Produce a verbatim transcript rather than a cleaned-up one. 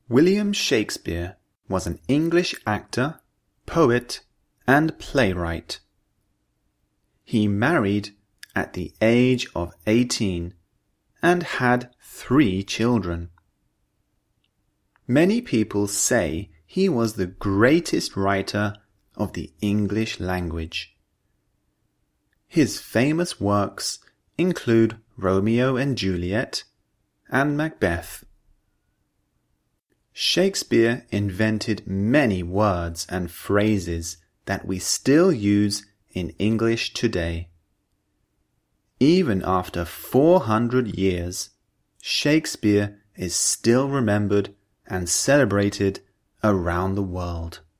William Shakespeare was an English actor, poet, and playwright. He married at the age of eighteen and had three children. Many people say he was the greatest writer of the English language. His famous works include Romeo and Juliet and Macbeth. Shakespeare invented many words and phrases that we still use in English today. Even after four hundred years, Shakespeare is still remembered and celebrated around the world.